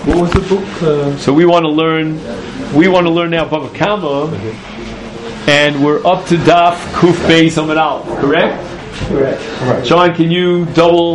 What was the book? So we want to learn now Bava Kama, and we're up to Daf Kuf Beis Amud Aleph. Correct? Correct. John, can you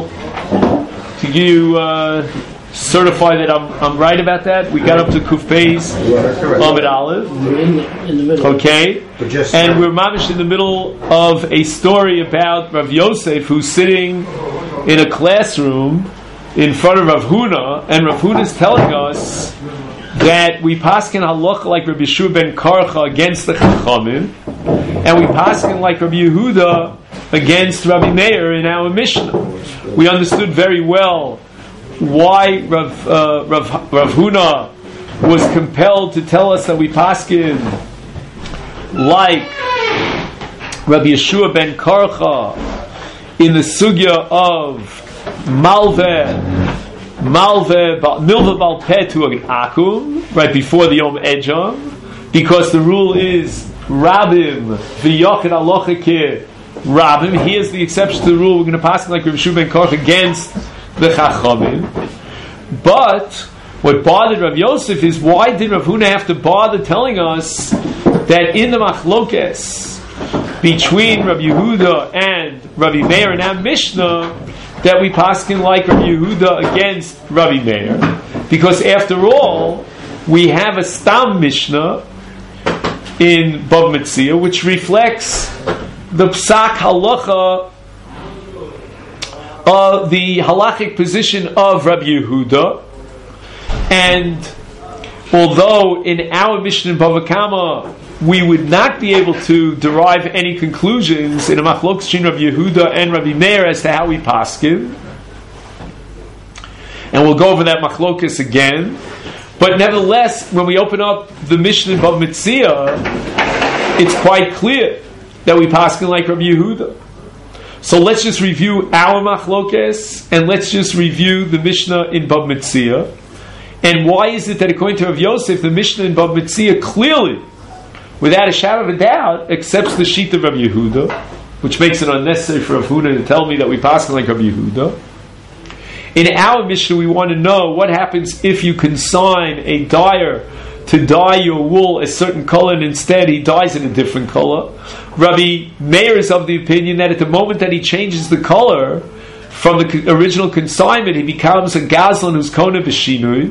certify that I'm right about that? We got up to Kuf Beis Amud Aleph. In the middle. Okay. And we're mamish in the middle of a story about Rav Yosef, who's sitting in a classroom in front of Rav Huna, and Rav Huna is telling us that we paskin halacha like Rabbi Yeshua ben Karcha against the Chachamim, and we paskin like Rabbi Yehuda against Rabbi Meir in our Mishnah. We understood very well why Rav Huna was compelled to tell us that we paskin like Rabbi Yeshua ben Karcha in the sugya of Milva Bal Petu Akum, right before the Yom Ejam, because the rule is Rabim v'Yochid Alocha Ke Rabim. Here's the exception to the rule. We're going to pass like Rabbi Yeshua ben Karcha against the Chachamim. But what bothered Rav Yosef is, why did Rav Huna have to bother telling us that in the Machlokes between Rabbi Yehuda and Rabbi Meir in our Mishnah that we paskin like Rabbi Yehuda against Rabbi Meir? Because after all, we have a Stam Mishnah in Bava Metzia which reflects the Psak Halacha, the halachic position of Rabbi Yehuda. And although in our Mishnah in Bava Kama we would not be able to derive any conclusions in a machlokes between Rabbi Yehuda and Rabbi Meir as to how we paskin, and we'll go over that machlokes again. But nevertheless, when we open up the Mishnah in Bava Metzia, it's quite clear that we paskin like Rabbi Yehuda. So let's just review our machlokes, and let's just review the Mishnah in Bava Metzia. And why is it that according to Rav Yosef, the Mishnah in Bava Metzia clearly, without a shadow of a doubt, accepts the sheet of Rabbi Yehuda, which makes it unnecessary for Rav Huna to tell me that we pass like Rabbi Yehuda. In our Mishnah, we want to know what happens if you consign a dyer to dye your wool a certain color, and instead he dyes in a different color. Rabbi Meir is of the opinion that at the moment that he changes the color from the original consignment, he becomes a gazlan who's kona b'shinui,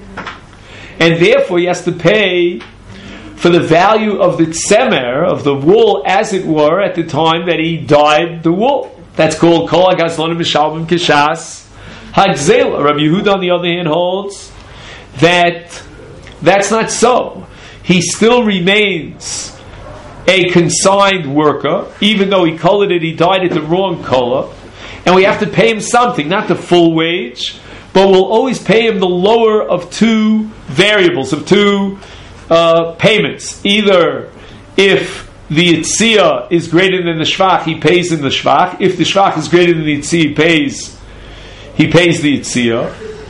and therefore he has to pay for the value of the tzemer, of the wool, as it were, at the time that he dyed the wool. That's called kol hagazlonim mishalbim kishas hagzela. Rabbi Yehuda, on the other hand, holds that that's not so. He still remains a consigned worker, even though he colored it, he dyed it the wrong color, and we have to pay him something, not the full wage, but we'll always pay him the lower of two variables, of two payments. Either if the Yitzia is greater than the Shvach, he pays in the Shvach. If the Shvach is greater than the Yitzia, he pays the Yitzia.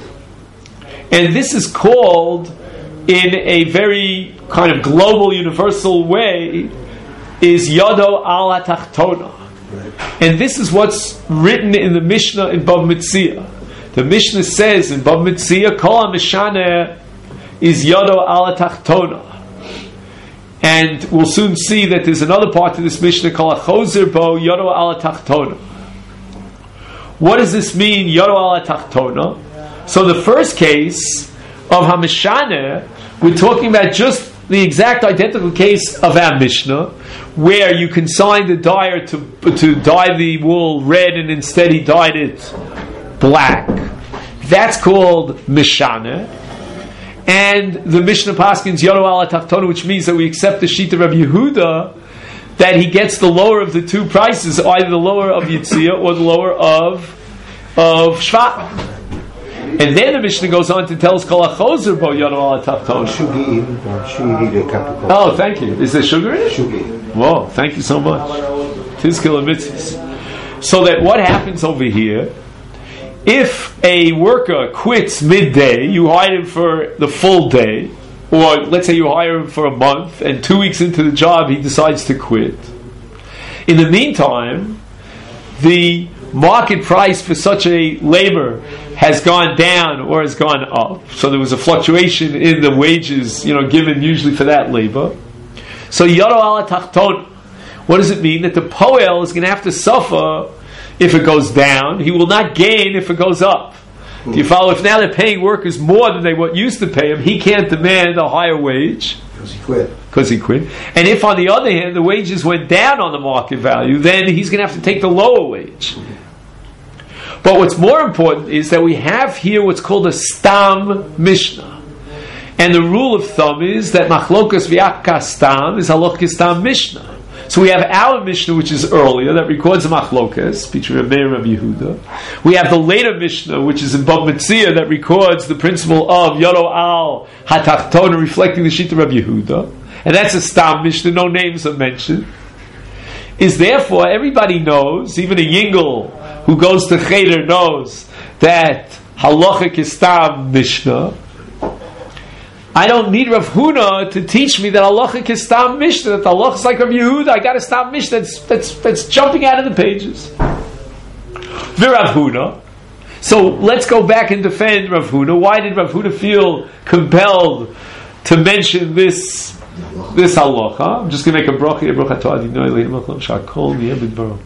And this is called, in a very kind of global, universal way, is Yado al HaTachtona. And this is what's written in the Mishnah in Bava Metzia. The Mishnah says in Bava Metzia, Kol HaMeshaneh is Yado al HaTachtona. And we'll soon see that there's another part to this Mishnah called Chozer Bo Yado al HaTachtona. What does this mean, Yado al HaTachtona? So the first case of HaMeshaneh, we're talking about just the exact identical case of our Mishnah, where you consign the dyer to dye the wool red and instead he dyed it black. That's called Mishaneh. And the Mishnah Paskins Yado al HaTachtona, which means that we accept the sheet of Rabbi Yehuda, that he gets the lower of the two prices, either the lower of Yitzia or the lower of Shvat. And then the Mishnah goes on to tell us Kol HaChozer Bo Yado al HaTachtona. Oh, thank you. Is there sugar in it? Sugar. Whoa, thank you so much. Tizkil mitzvahs. So that what happens over here, if a worker quits midday, you hire him for the full day, or let's say you hire him for a month, and 2 weeks into the job he decides to quit. In the meantime, the market price for such a labor has gone down or has gone up, so there was a fluctuation in the wages, given usually for that labor. So Yado ala Tachton, what does it mean? That the Poel is going to have to suffer if it goes down. He will not gain if it goes up. Do you follow? If now they're paying workers more than they used to pay him, he can't demand a higher wage. Because he quit. And if, on the other hand, the wages went down on the market value, then he's going to have to take the lower wage. But what's more important is that we have here what's called a Stam Mishnah. And the rule of thumb is that Machlokas V'Yakka Stam is Halachas Stam Mishnah. So we have our Mishnah, which is earlier, that records the Machlokas, featuring Rabbi Meir Rabbi Yehuda. We have the later Mishnah, which is in Bava Metzia, that records the principle of Yado al Hatachtona, reflecting the Shita Rabbi Yehuda. And that's a Stam Mishnah, no names are mentioned. Is therefore, everybody knows, even a Yingel who goes to Cheder knows, that Halachic is Stam Mishnah. I don't need Rav Huna to teach me that halachic is Stam Mishnah, that the halach is like Rav Yehuda. I got a Stam Mishnah that's jumping out of the pages. V'Rav Huna. So let's go back and defend Rav Huna. Why did Rav Huna feel compelled to mention this halacha? I'm just going to make a bracha to Adinoi Le'im Makom Shakol Miyeh B'Dvaro.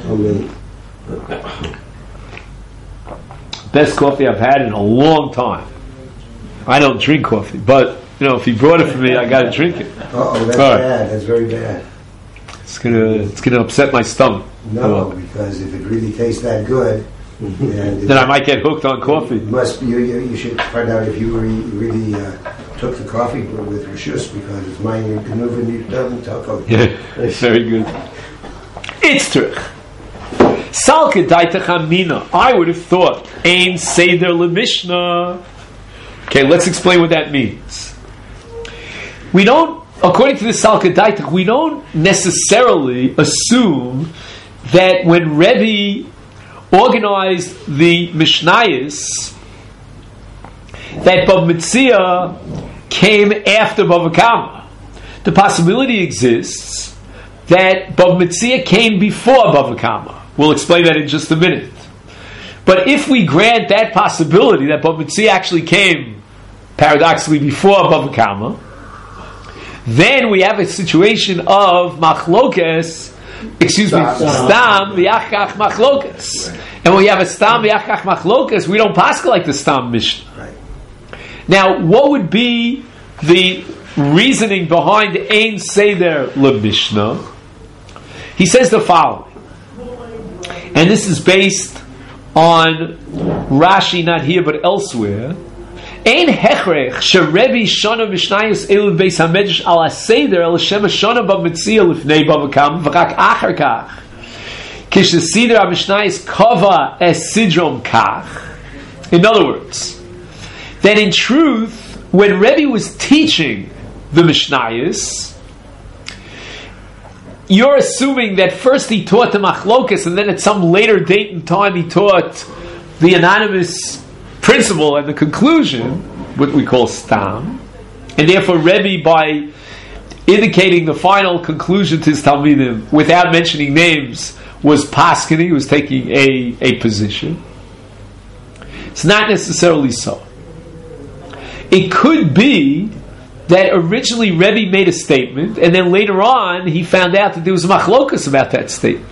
Best coffee I've had in a long time. I don't drink coffee, but if he brought it for me, I got to drink it. That's bad. That's very bad. It's gonna upset my stomach. No, because if it really tastes that good, then I might get hooked on coffee. You should find out if you really took the coffee with Rishus, because it's mine Genuva doesn't talk. Yeah, very good. It's true. Salke daitach amina. I would have thought ein seder lemishnah. Okay, let's explain what that means. We don't, according to the Salke Daitach, we don't necessarily assume that when Rebbe organized the Mishnayos, that Bava Metzia came after Bava Kama. The possibility exists that Bava Metzia came before Bava Kama. We'll explain that in just a minute. But if we grant that possibility, that Bava Metzia actually came paradoxically before Bava Kama, then we have a situation of Stam V'Yachach Machlokes. And when we have a Stam V'Yachach Machlokes, we don't pascha like the Stam Mishnah. Right. Now, what would be the reasoning behind Ein Seder LeMishnah? He says the following, and this is based on Rashi, not here but elsewhere. Ein hechrech sherebi shana mishnayos elu beis hamedrash ala seder el shem shana Bava Metzia lifnei Bava Kama v'chak acher kach kishesider ha-mishnayos kava es sidrom kach. In other words, that in truth, when Rebbe was teaching the Mishnayos, you're assuming that first he taught the Machlokas, and then at some later date and time he taught the anonymous principle and the conclusion, what we call Stam, and therefore Rebbe, by indicating the final conclusion to his Talmidim without mentioning names, was paskening, was taking a position. It's not necessarily so. It could be that originally Rebbe made a statement, and then later on he found out that there was machlokas about that statement.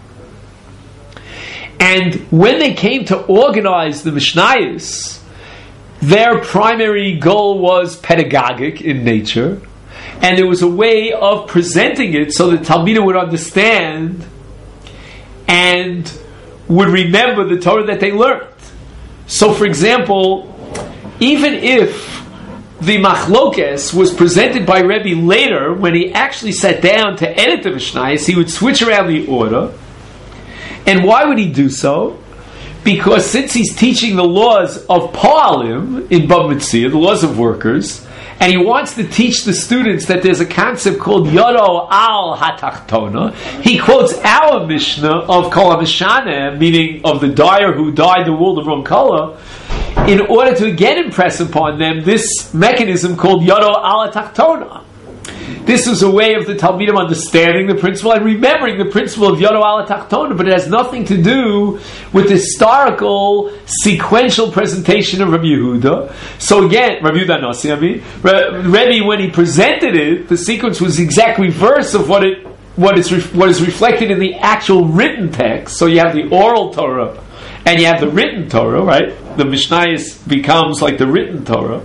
And when they came to organize the Mishnayos, their primary goal was pedagogic in nature, and there was a way of presenting it so that Talmidim would understand and would remember the Torah that they learned. So, for example, even if the machlokes was presented by Rebbe later, when he actually sat down to edit the Mishnayos, he would switch around the order. And why would he do so? Because since he's teaching the laws of Poalim in Bava Metzia, the laws of workers, and he wants to teach the students that there's a concept called Yado al Hatachtona, he quotes our Mishnah of Kol HaMishaneh, meaning of the dyer who dyed the wool the wrong color, in order to again impress upon them this mechanism called Yado al Hatachtona. this was a way of the Talmidim understanding the principle and remembering the principle of Yodo Ala Tachtona, but it has nothing to do with the historical, sequential presentation of Rabbi Yehuda. So again, Rabbi Yehuda Nossi, Rebbe, when he presented it, the sequence was exact reverse of what is reflected in the actual written text. So you have the oral Torah and you have the written Torah, right? The Mishnayos becomes like the written Torah.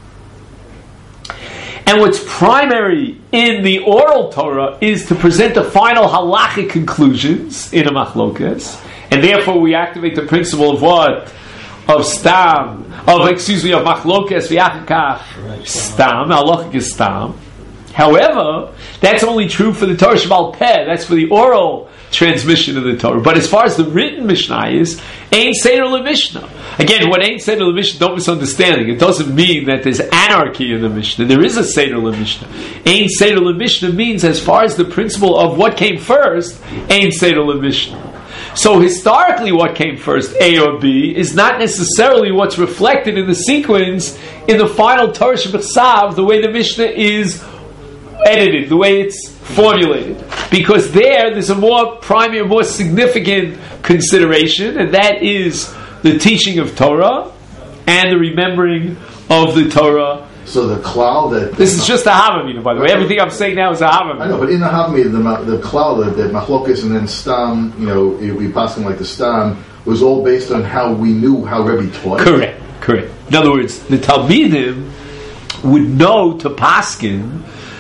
And what's primary in the oral Torah is to present the final halachic conclusions in a machlokas, and therefore we activate the principle of what? Of stam, of machlokas v'achakach stam, halachic is stam. However, that's only true for the Torah Shebal Peh, that's for the oral transmission of the Torah. But as far as the written Mishnah is, Ein Seder LeMishnah. Again, what Ein Seder LeMishnah, don't misunderstand. It doesn't mean that there's anarchy in the Mishnah. There is a Seder LeMishnah. Ein Seder LeMishnah means, as far as the principle of what came first, Ein Seder LeMishnah. So historically what came first, A or B, is not necessarily what's reflected in the sequence in the final Torah Shebechsav, the way the Mishnah is edited, the way it's formulated, because there's a more primary, more significant consideration, and that is the teaching of Torah and the remembering of the Torah. So the klal that this is just a Havamina, by the way. Everything I'm saying now is a Havamina. I know, but in the Havamina, the klal that machlokas and then stam, we passing like the stam, was all based on how we knew how Rebbe taught. Correct. In other words, the Talmidim would know to paskin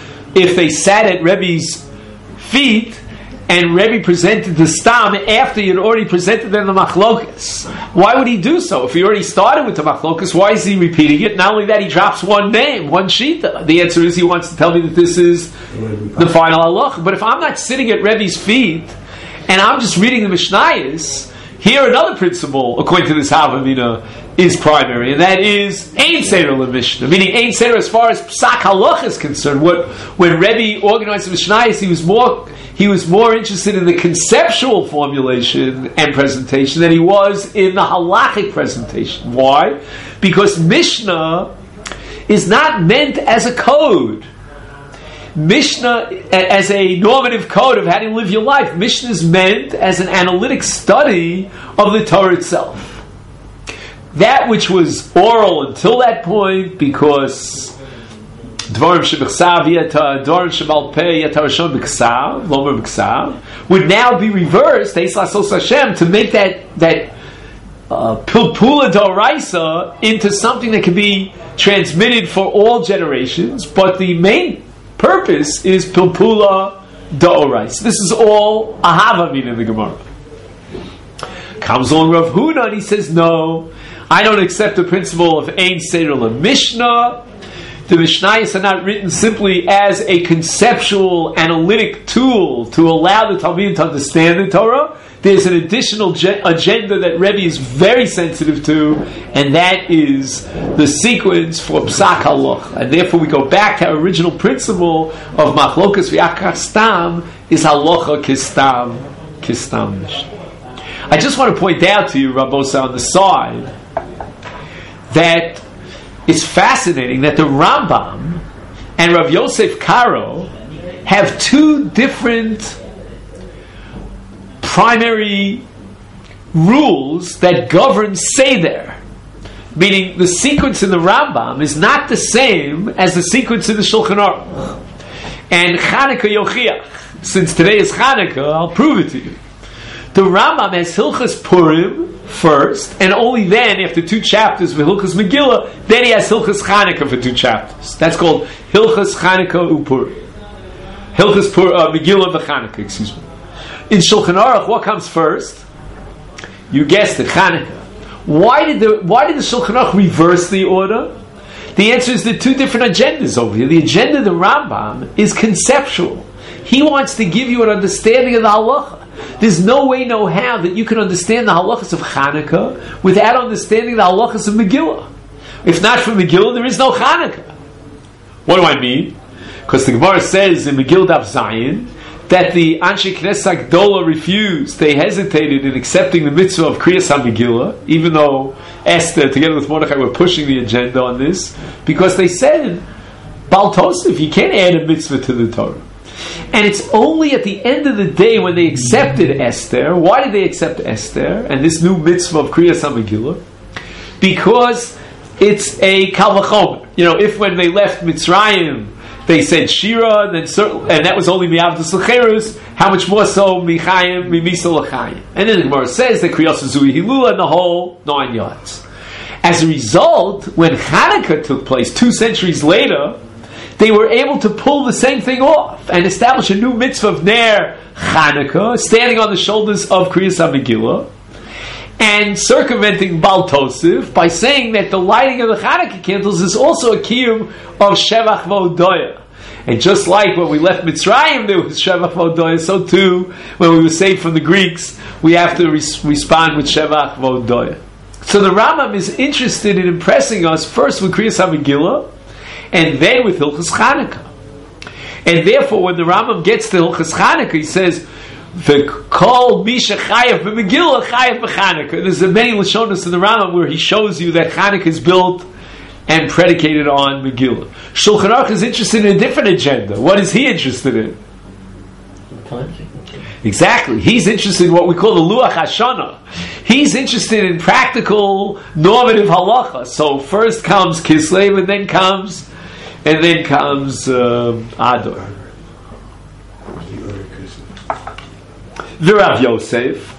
if they sat at Rebbe's feet and Rebbe presented the stam after he had already presented them the machlokas. Why would he do so? If he already started with the machlokas, why is he repeating it? Not only that, he drops one name, one shita. The answer is he wants to tell me that this is the final halach. But if I'm not sitting at Rebbe's feet and I'm just reading the Mishnayos, here another principle, according to this Havamina, is primary, and that is Ein Seder LeMishnah, meaning Ein Seder as far as Psak Halach is concerned. When Rebbe organized the Mishnayos, he was more interested in the conceptual formulation and presentation than he was in the halachic presentation. Why? Because Mishnah is not meant as a code. Mishnah as a normative code of how to live your life. Mishnah is meant as an analytic study of the Torah itself. That which was oral until that point, because Dvarim Shebechsav Yata, Dvarim Shebal Peh Yata Rishon B'Ksav, Lomer B'Ksav, would now be reversed, Eis Lasos Hashem, to make that Pilpula D'Oraisa into something that can be transmitted for all generations, but the main purpose is Pilpula D'Oraisa. This is all a Havamina in the Gemara. Comes along Rav Huna and he says, no, I don't accept the principle of Ein Seder LeMishnah. The Mishnayos are not written simply as a conceptual, analytic tool to allow the Talmidim to understand the Torah. There's an additional agenda that Rebbe is very sensitive to, and that is the sequence for Psak Halach. And therefore we go back to our original principle of Machlokas v'Achar Stam is Halacha Kistam Mishnah. I just want to point out to you, Rabbosa, on the side, that it's fascinating that the Rambam and Rav Yosef Karo have two different primary rules that govern Seder. Meaning the sequence in the Rambam is not the same as the sequence in the Shulchan Aruch. And Chanukah Yochiach. Since today is Chanukah, I'll prove it to you. The Rambam has Hilchas Purim first, and only then, after 2 chapters with Hilchas Megillah, then he has Hilchas Chanukah for 2 chapters. That's called Hilchas Chanukah Upurim. Hilchas Megillah v'Chanukah, excuse me. In Shulchan Aruch, what comes first? You guessed it, Chanukah. Why did the Shulchan Aruch reverse the order? The answer is there are 2 different agendas over here. The agenda of the Rambam is conceptual. He wants to give you an understanding of the halacha. There's no way, no how that you can understand the halachas of Chanukah without understanding the halachas of Megillah. If not for Megillah, there is no Chanukah. What do I mean? Because the Gemara says in Megillah Daf Zayin that the Anshe Knesset Gdola refused. They hesitated in accepting the mitzvah of Kriyas HaMegillah, even though Esther, together with Mordechai, were pushing the agenda on this, because they said, Bal Tosef. You can't add a mitzvah to the Torah. And it's only at the end of the day when they accepted Esther. Why did they accept Esther and this new mitzvah of Kriyas HaMegillah? Because it's a Kal Vachomer. If when they left Mitzrayim they said Shira, and that was only Mi'avdus L'Cherus, how much more so Mi'chayim, Mi'misa L'Chayim? And then the Gemara says that Kriyas Zui Hilula and the whole 9 yards. As a result, when Hanukkah took place 2 centuries later, they were able to pull the same thing off and establish a new mitzvah of Ner Hanukkah, standing on the shoulders of Kriyas HaMegillah, and circumventing Bal Tosef by saying that the lighting of the Hanukkah candles is also a kiyum of Shevach V'Odoya. And just like when we left Mitzrayim there was Shevach V'Odoya, so too when we were saved from the Greeks we have to respond with Shevach V'Odoya. So the Rambam is interested in impressing us first with Kriyas HaMegillah and then with Hilchos Chanukah. And therefore when the Rambam gets to Hilchos Chanukah he says V'kol misha chayav b'Megillah chayav b'Chanukah. There's many Lashonos in the Rambam where he shows you that Chanukah is built and predicated on Megillah. Shulchan Aruch is interested in a different agenda. What is he interested in? Exactly. He's interested in what we call the Luach Hashanah. He's interested in practical normative halacha. So first comes Kislev and then comes Adar. The Rav Yosef,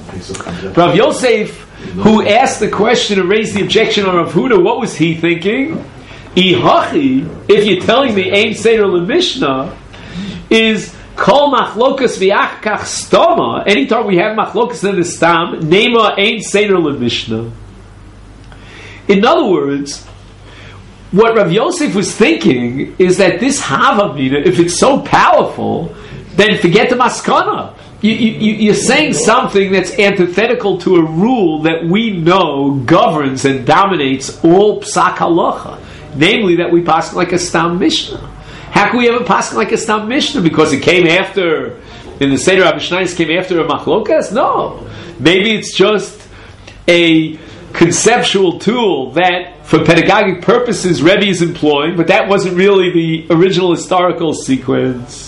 who asked the question and raised the objection on Rav Huda, what was he thinking? Ihachi, if you're telling me Ein Seder LeMishnah is Kol Machlokas V'Achkach Stoma, anytime we have Machlokas in the Stam, Nema Ein Seder LeMishnah. In other words, what Rav Yosef was thinking is that this Havamina, if it's so powerful, then forget the Maskana. You're saying something that's antithetical to a rule that we know governs and dominates all Psak Halacha, namely that we pass like a Stam Mishnah. How can we ever pass like a Stam Mishnah? Because it came after, in the Seder HaMishnayos came after a Machlokas? No. Maybe it's just a conceptual tool that for pedagogic purposes Rebbe is employing, but that wasn't really the original historical sequence.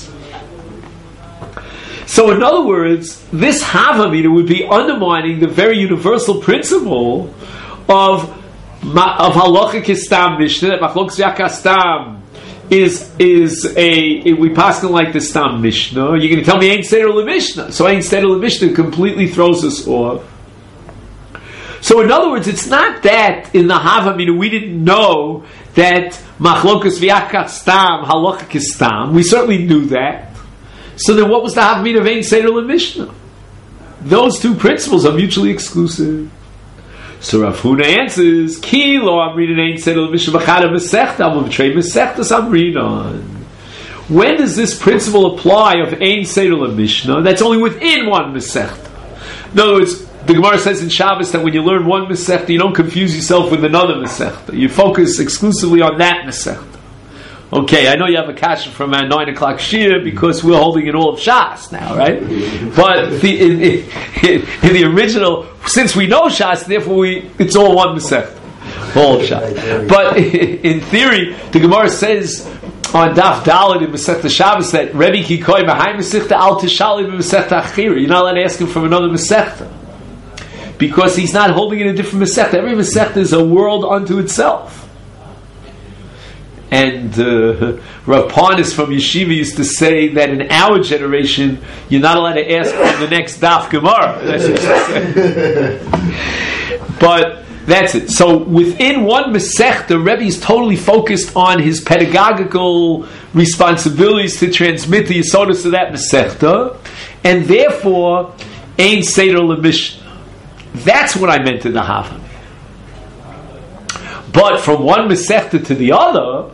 So in other words, this Havamina would be undermining the very universal principle of Halacha Kistam Mishnah, that Machlokes V'Achkach Stam is we pass it like the Stam Mishnah. You're going to tell me Ein Seder LeMishnah. So Ein Seder LeMishnah completely throws us off. So in other words, it's not that in the Havamina we didn't know that Machlokes V'Achkach Stam, Halacha Kistam. We certainly knew that. So then what was the Havamina of Ein Seder LeMishnah? Those two principles are mutually exclusive. So Rav Huna answers, Ki lo amrin Ein Seder LeMishnah b'chad ha'Masechta, but b'trei Masechtas amrinon. When does this principle apply of Ein Seder LeMishnah? That's only within one Masechta. In other words, the Gemara says in Shabbos that when you learn one Masechta, you don't confuse yourself with another Masechta. You focus exclusively on that Masechta. Okay, I know you have a kasha from our 9 o'clock shir because we're holding it all of Shas now, right? But in the original, since we know Shas, therefore it's all one Masechta, all of Shas. But in theory, the Gemara says on Daf Dalet in Masechta Shabbos that Rebbe Kikoi Mahai Masechta Al Tishali Masechta Achira. You're not allowed to ask him from another Masechta because he's not holding it in a different Masechta. Every Masechta is a world unto itself. And Rav Parnas from Yeshiva used to say that in our generation you're not allowed to ask from the next Daf Gemara. That's what he said. But that's it. So within one Masechta, the Rebbe is totally focused on his pedagogical responsibilities to transmit the Yesodus of that Masechta, and therefore Ein Seder LeMishnah. That's what I meant in the Havamina. But from one Masechta to the other,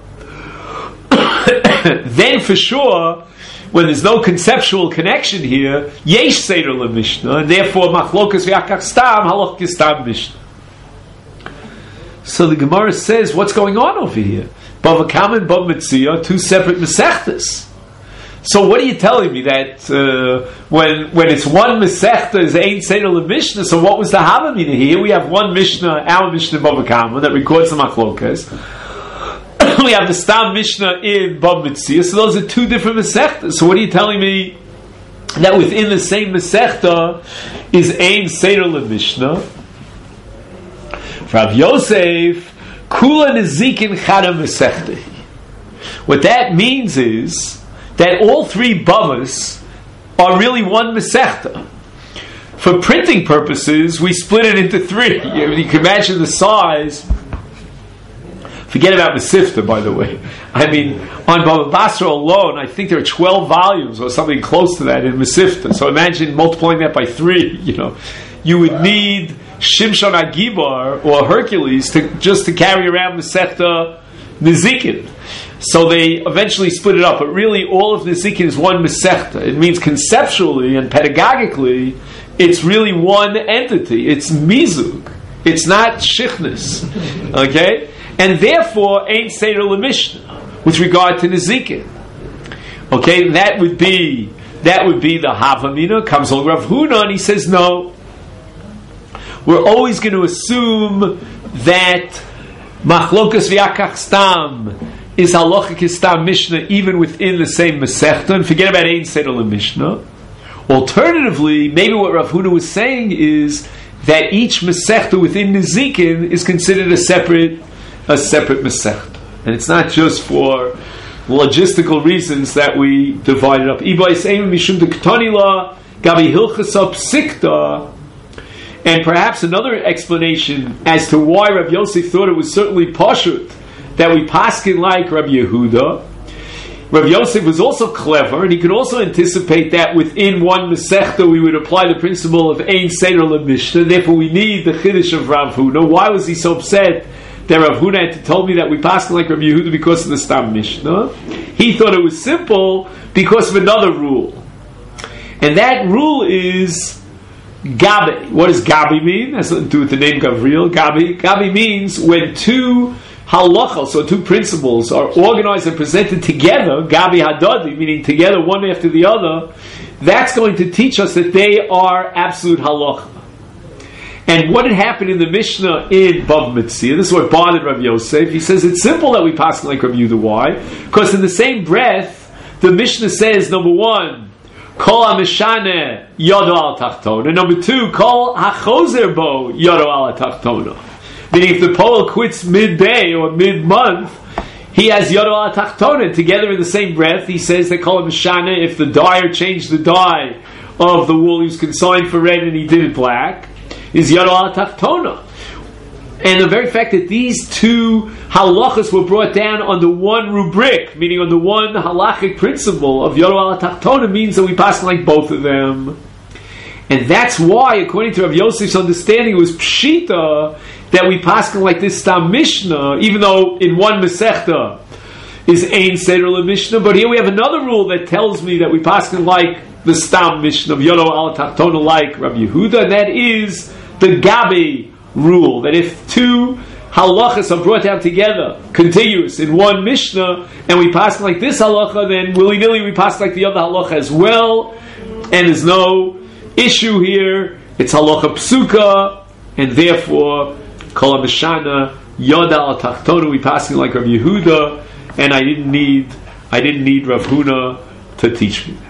then for sure, when there's no conceptual connection here, Yesh Seder LeMishnah, and therefore Machlokas V'Achkach Stam, Halacha Kistam Mishnah. So the Gemara says, what's going on over here? Bava Kama and Bava Metzia, two separate Masechtas. So what are you telling me? That when it's one Masechta is Ein Seder LeMishnah, so what was the Havamina here? We have one Mishnah, our Mishnah Bava Kama, that records the Machlokas. we have the Stam Mishnah in Bava Metzia. So those are two different Masechtas. So what are you telling me? That within the same Masechta is Ein Seder LeMishnah. Rav Yosef, Kula Nezikin Chada Masechta. What that means is that all three Bavas are really one Masechta. For printing purposes, we split it into three. You can imagine the size. Forget about Mesivta, by the way. I mean, on Bava Basra alone, I think there are 12 volumes or something close to that in Mesivta. So imagine multiplying that by 3. You would need Shimshon Agibar or Hercules to carry around Masechta Nezikin. So they eventually split it up. But really, all of Nezikin is one Masechta. It means conceptually and pedagogically, it's really one entity. It's Mizug. It's not Shichnis. Okay? And therefore, Ein Seder LeMishnah with regard to Nezikin. Okay, that would be the Havamina. Comes along Rav Huna and he says no. We're always going to assume that Machlokas v'Yakach Stam is Halachic Stam Mishnah even within the same Masechta, and forget about Ein Seder LeMishnah. Alternatively, maybe what Rav Huna was saying is that each Masechta within Nezikin is considered a separate Masechta. And it's not just for logistical reasons that we divide it up. And perhaps another explanation as to why Rav Yosef thought it was certainly pashut that we paskin like Rav Yehuda. Rav Yosef was also clever, and he could also anticipate that within one Masechta we would apply the principle of Ein Seder LeMishnah. Therefore, we need the Chiddush of Rav Huna. Why was he so upset that Rav Huna had to tell me that we pass like Rav Yehuda because of the Stam Mishnah? He thought it was simple because of another rule. And that rule is Gabi. What does Gabi mean? Has nothing to do with the name Gavriel. Gabi means when two halachos, so two principles, are organized and presented together, Gabi Hadadi, meaning together one after the other, that's going to teach us that they are absolute halacha. And what had happened in the Mishnah in Bava Metzia, this is what bothered Rav Yosef. He says it's simple that we pass like Rav Yehuda. Why? Because in the same breath, the Mishnah says, number one, Kol HaMeshane Yodo Al Tachtona. Number two, Kol HaChozer Bo Yodo Al Tachtona. Meaning if the Poel quits midday or mid-month, he has Yodo Al Tachtona. Together in the same breath, he says that Kol HaMeshane, if the dyer changed the dye of the wool, he was consigned for red and he did it black, is Yodo Al Tachtona. And the very fact that these two halachas were brought down under one rubric, meaning under one halachic principle of Yodo Al Tachtona, means that we pass like both of them. And that's why, according to Rav Yosef's understanding, it was pshita that we pass like this Stam Mishnah, even though in one Masechta is Ein Seder LeMishnah. But here we have another rule that tells me that we pass like the Stam Mishnah of Yodo Al Tachtona like Rav Yehuda, and that is the Gabi rule, that if two halachas are brought down together, contiguous, in one Mishnah, and we pass like this halacha, then willy-nilly we pass like the other halacha as well, and there's no issue here. It's halacha psuka, and therefore Kol HaMeshana Yoda Al Tachtona, we passing like Rav Yehuda, and I didn't need Rav Huna to teach me that.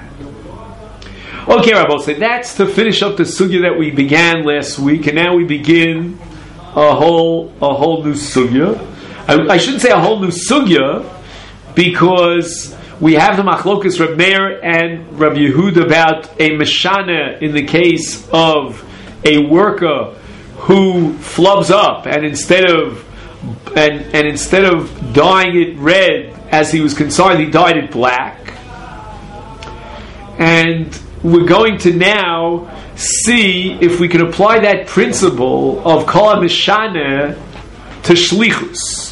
Okay, Rabbi, so that's to finish up the sugya that we began last week, and now we begin a whole new sugya. I shouldn't say a whole new sugya, because we have the machlokas Reb Meir and Reb Yehuda about a meshana in the case of a worker who flubs up and instead of dyeing it red as he was consigned, he dyed it black. And we're going to now see if we can apply that principle of Kol HaMeshane to Shlichus.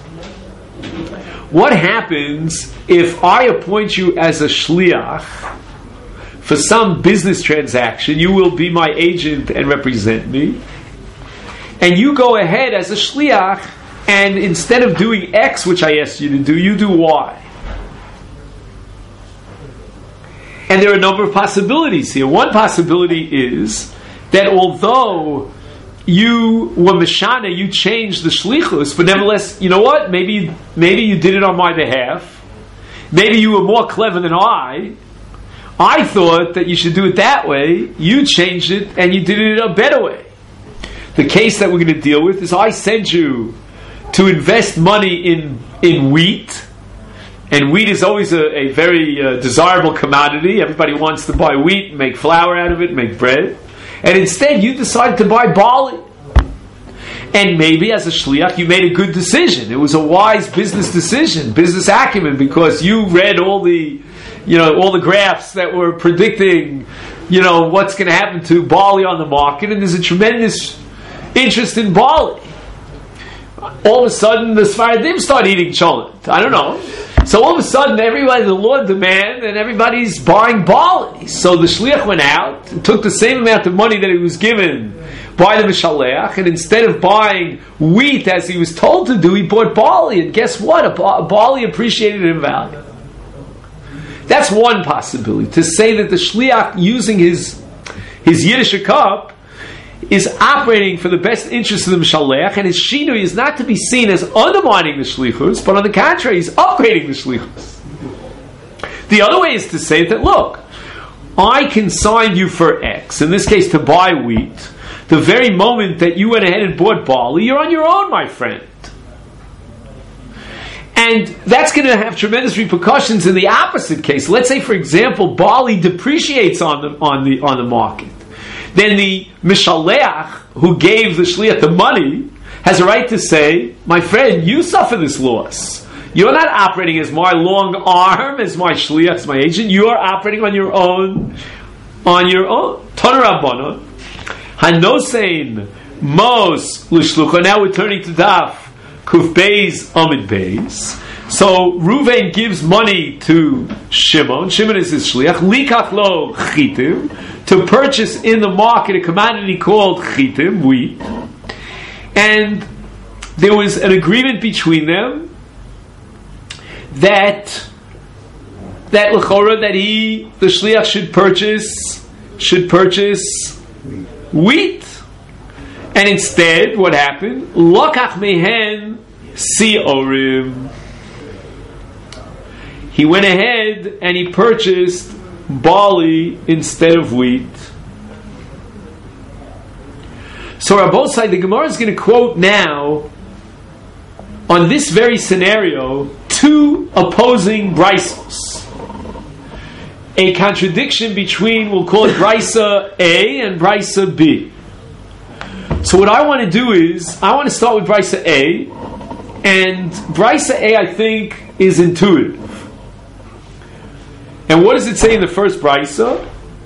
What happens if I appoint you as a Shliach for some business transaction? You will be my agent and represent me. And you go ahead as a Shliach, and instead of doing X, which I asked you to do, you do Y. And there are a number of possibilities here. One possibility is that although you were Meshana, you changed the shlichus, but nevertheless, you know what? Maybe you did it on my behalf. Maybe you were more clever than I. I thought that you should do it that way. You changed it and you did it a better way. The case that we're going to deal with is I sent you to invest money in wheat. And wheat is always a very desirable commodity. Everybody wants to buy wheat, make flour out of it, make bread. And instead, you decided to buy barley. And maybe as a shliach, you made a good decision. It was a wise business decision, business acumen, because you read all the graphs that were predicting, what's going to happen to barley on the market. And there's a tremendous interest in barley. All of a sudden, the Sfaradim start eating cholent. I don't know. So all of a sudden, the Lord demand, and everybody's buying barley. So the shliach went out and took the same amount of money that he was given by the Mishaleach, and instead of buying wheat as he was told to do, he bought barley. And guess what? Barley appreciated in value. That's one possibility, to say that the shliach, using his Yiddish cup, is operating for the best interest of the Mishalech, and his shinui is not to be seen as undermining the shlichus, but on the contrary, he's upgrading the shlichus. The other way is to say that, look, I consigned you for X, in this case to buy wheat. The very moment that you went ahead and bought barley, you're on your own, my friend. And that's going to have tremendous repercussions in the opposite case. Let's say, for example, barley depreciates on the market. Then the Mishaleach, who gave the Shliach the money, has a right to say, my friend, you suffer this loss. You're not operating as my long arm, as my Shliach, as my agent. You are operating on your own. Tana Rabbana, Hanosein Mos L'Shlucha. Now we're turning to Daf Kuf Beis Amid Beis. So Reuven gives money to Shimon. Shimon is his Shliach. Likach lo chitim, to purchase in the market a commodity called chitim, wheat. And there was an agreement between them that l'chora, that the shliach should purchase wheat. And instead, what happened? Lokach mehen siorim. He went ahead and he purchased barley instead of wheat. So Rabbosai, the Gemara is going to quote now, on this very scenario, two opposing brisos. A contradiction between, we'll call it brisa A and brisa B. So what I want to do is, I want to start with brisa A, and brisa A, I think, is intuitive. And what does it say in the first brisa?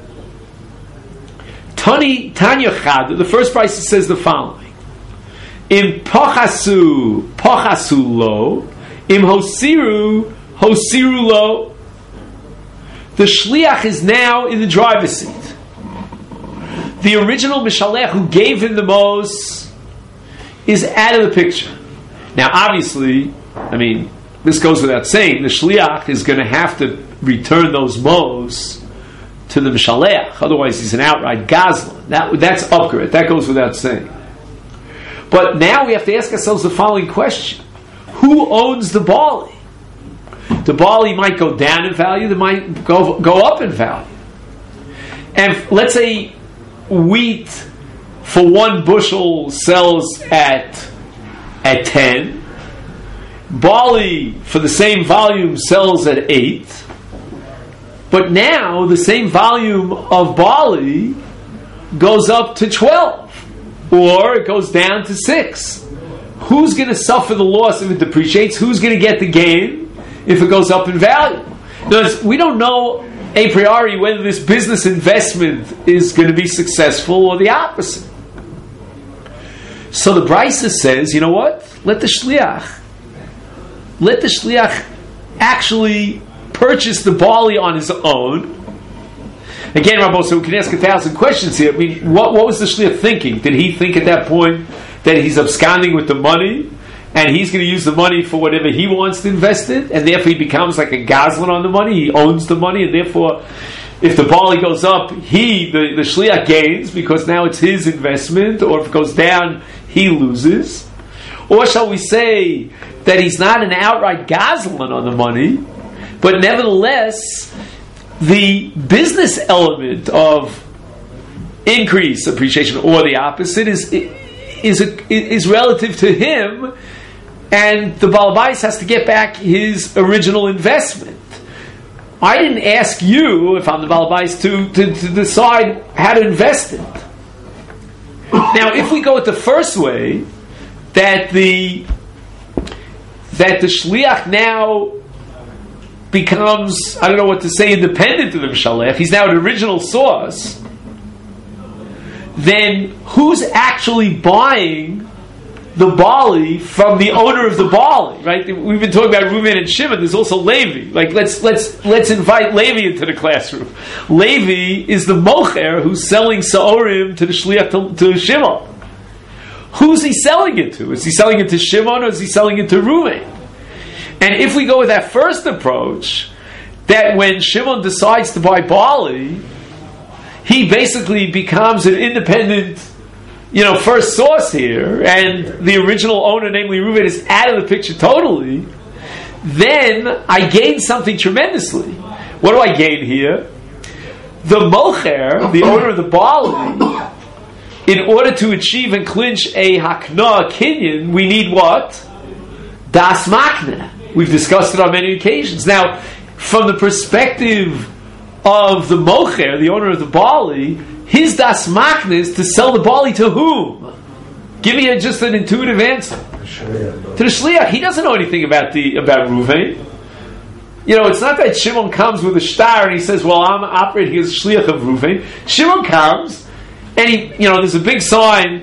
Tanya Chad, the first brisa says the following: Im pochasu lo, im hosiru lo. The shliach is now in the driver's seat. The original Mishalech who gave him the mos is out of the picture. Now, obviously, this goes without saying, the shliach is going to have to return those mos to the Mishalech. Otherwise, he's an outright gazlan. That's upgrade. That goes without saying. But now we have to ask ourselves the following question: who owns the barley? The barley might go down in value. They might go up in value. And let's say wheat for 1 bushel sells at 10. Barley for the same volume sells at 8. But now the same volume of barley goes up to 12, or it goes down to 6. Who's going to suffer the loss if it depreciates? Who's going to get the gain if it goes up in value? Notice, we don't know a priori whether this business investment is going to be successful or the opposite. So the Brisa says, you know what? Let the shliach actually purchase the barley on his own. Again, Rabbi, so we can ask 1,000 questions here. What was the shliach thinking? Did he think at that point that he's absconding with the money and he's going to use the money for whatever he wants to invest in, and therefore he becomes like a gazlan on the money? He owns the money, and therefore If the barley goes up, the shliach gains because now it's his investment, or if it goes down, he loses. Or shall we say that he's not an outright gazlan on the money, but nevertheless, the business element of increase, appreciation, or the opposite is relative to him, and the Baal Bais has to get back his original investment. I didn't ask you, if I'm the Baal Bais, to decide how to invest it. Now, if we go with the first way, that the shliach now becomes, I don't know what to say, independent of the Mishalech, he's now an original source, then who's actually buying the barley from the owner of the barley, right? We've been talking about Reuven and Shimon. There's also Levi. Like let's invite Levi into the classroom. Levi is the mocher who's selling Saorim to the shliach to Shimon. Who's he selling it to? Is he selling it to Shimon or is he selling it to Reuven? And if we go with that first approach, that when Shimon decides to buy barley, he basically becomes an independent, first source here, and the original owner, namely Reuven, is out of the picture totally, then I gain something tremendously. What do I gain here? The mocher, the owner of the barley, in order to achieve and clinch a hakna, a kinyan, we need what? Das makna. We've discussed it on many occasions. Now, from the perspective of the mocher, the owner of the barley, his das makna is to sell the barley to whom? Give me just an intuitive answer. To the shliach. He doesn't know anything about Reuven. It's not that Shimon comes with a star and he says, "Well, I'm operating as shliach of Reuven." Shimon comes and he, there's a big sign,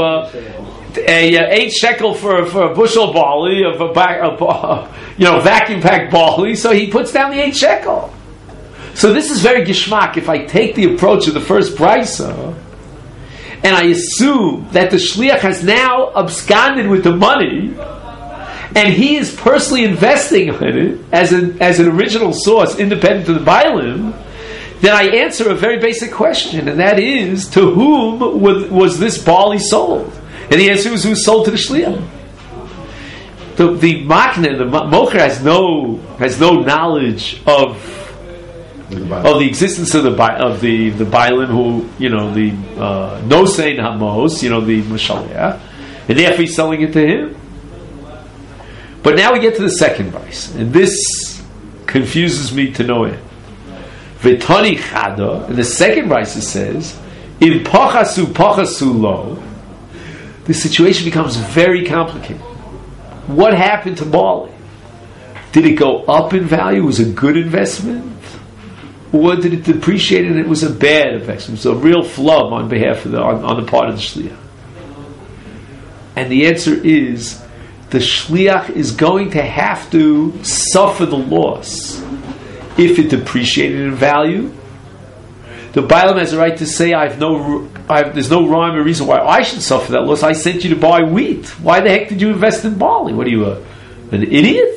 8 shekel for a bushel barley of vacuum packed barley. So he puts down the 8 shekel. So this is very gishmak. If I take the approach of the first brisa, and I assume that the shliach has now absconded with the money, and he is personally investing in it as an original source, independent of the Bailim, then I answer a very basic question, and that is, to whom was this barley sold? And the answer was, who sold to the shliach. The makna, the mocher has no knowledge of the existence of the Bailim, who the Nosein Hamos, the Mishalech, and therefore he's selling it to him. But now we get to the second vice, and this confuses me to no end. V'tani chada, and the second vice says, "In pachasu lo," the situation becomes very complicated. What happened to barley? Did it go up in value? Was it a good investment? Or did it depreciate and it was a bad investment? It was a real flub on behalf of on the part of the shliach. And the answer is, the shliach is going to have to suffer the loss if it depreciated in value. The Bailam has a right to say, there's no rhyme or reason why I should suffer that loss. I sent you to buy wheat. Why the heck did you invest in barley? What are you, an idiot?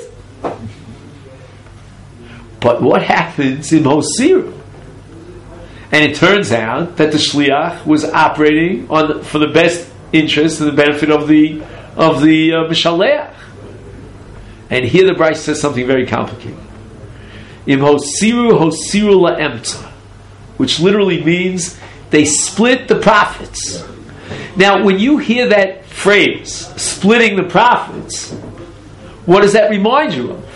But what happens in Hosiru? And it turns out that the shliach was operating for the best interest and the benefit of the Mishalech. And here the Bryce says something very complicated. Im Hosiru la'emtza, which literally means they split the profits. Now, when you hear that phrase, splitting the profits, what does that remind you of?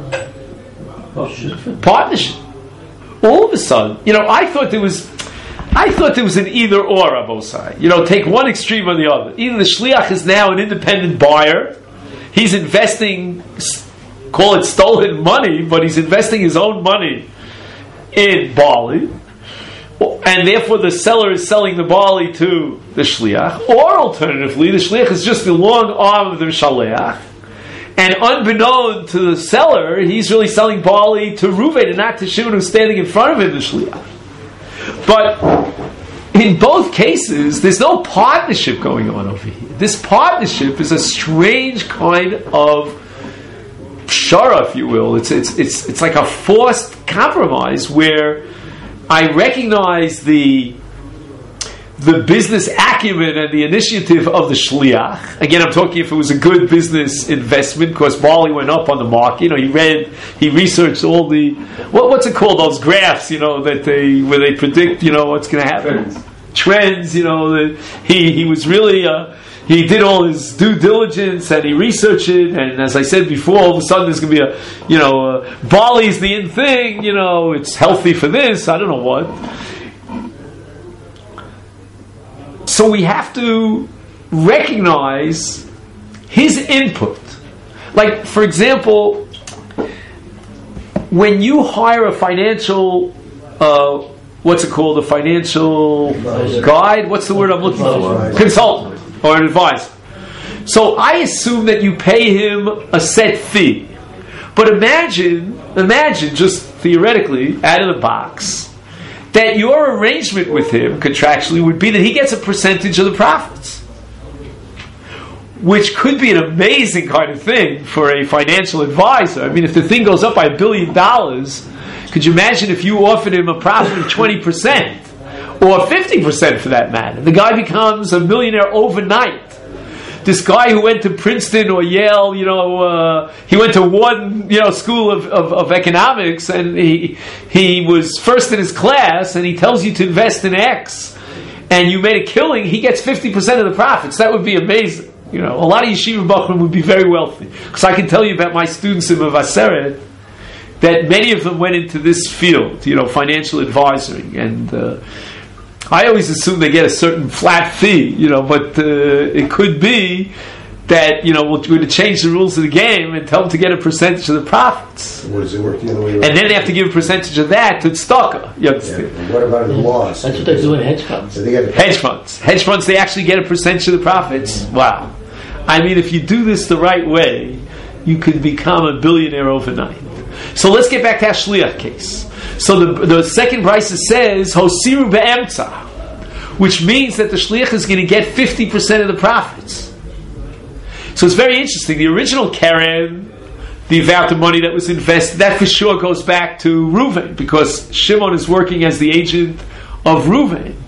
Partnership. All of a sudden, I thought there was an either or on both sides. Take one extreme or the other. Either the shliach is now an independent buyer, he's investing, call it stolen money, but he's investing his own money in barley, and therefore the seller is selling the barley to the shliach. Or alternatively, the shliach is just the long arm of the shaliach, and unbeknown to the seller, he's really selling barley to Reuven and not to Shimon, who's standing in front of him, the shliach. But in both cases, there's no partnership going on over here. This partnership is a strange kind of pshara, if you will. It's like a forced compromise where I recognize the business acumen and the initiative of the shliach. Again, I'm talking if it was a good business investment, because barley went up on the market. He researched all the what's it called? Those graphs, that where they predict, what's going to happen. Trends. He was really. He did all his due diligence and he researched it, and as I said before, all of a sudden there's going to be barley's the in thing. It's healthy for this. I don't know what. So we have to recognize his input. Like, for example, when you hire a financial, what's it called? A financial guide? What's the word I'm looking for? Consultant or an advisor. So I assume that you pay him a set fee. But imagine, just theoretically, out of the box, that your arrangement with him contractually would be that he gets a percentage of the profits, which could be an amazing kind of thing for a financial advisor. I mean, if the thing goes up by $1 billion, could you imagine if you offered him a profit of 20% or 50% for that matter? The guy becomes a millionaire overnight. This guy who went to Princeton or Yale, he went to Wharton, School of Economics, and he was first in his class, and he tells you to invest in X, and you made a killing. He gets 50% of the profits. That would be amazing. A lot of yeshiva bachrim would be very wealthy, because I can tell you about my students in Mavaseret that many of them went into this field, financial advisory, and I always assume they get a certain flat fee, but it could be that, we're going to change the rules of the game and tell them to get a percentage of the profits. What does it work the other way around? And then they have to give a percentage of that to tzedakah. You understand? Yeah. What about the loss? That's what they do in hedge funds. So hedge funds, they actually get a percentage of the profits. Wow. I mean, if you do this the right way, you could become a billionaire overnight. So let's get back to our shliach case. So the second brisa says hosiru be'emtza, which means that the shliach is going to get 50% of the profits. So it's very interesting. The original Karen, the amount of money that was invested, that for sure goes back to Reuven, because Shimon is working as the agent of Reuven.